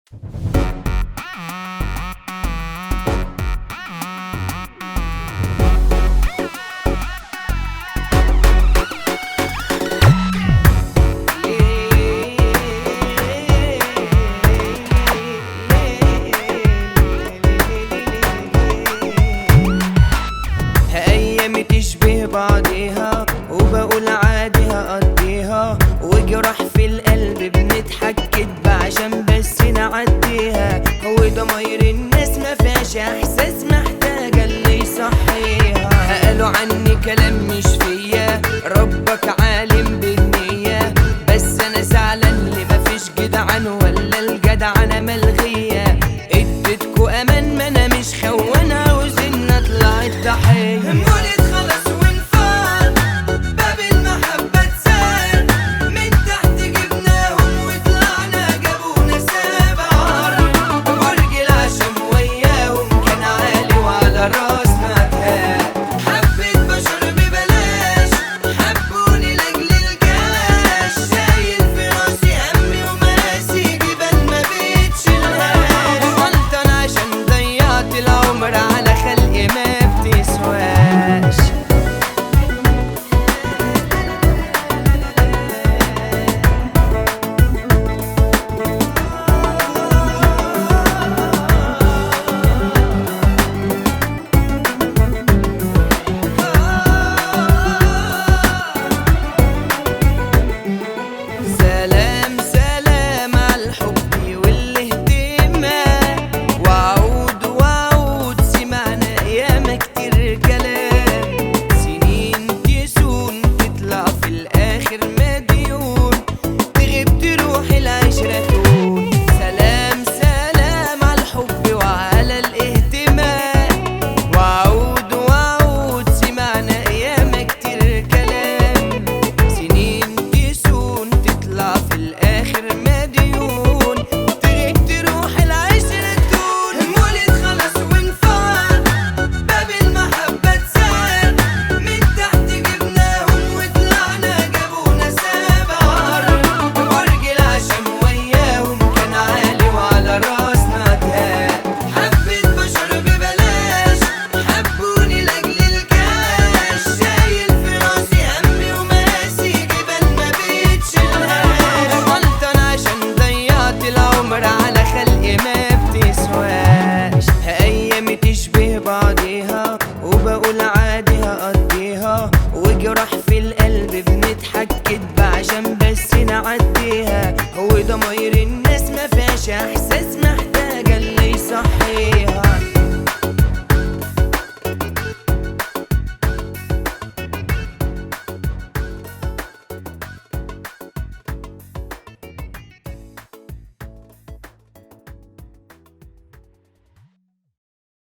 أيامي تشبه بعضيها وبقول عادي هقضيها، وجرح في القلب بنضحك كدبة عشان بس نعديها. هو ضماير الناس ما فيهاش احساس، محتاجة اللي يصحيها. قالوا عني كلام مش فيا، ربك عالم بالنية، بس انا زعلان اللي مفيش جدعان ولا الجدعنة مال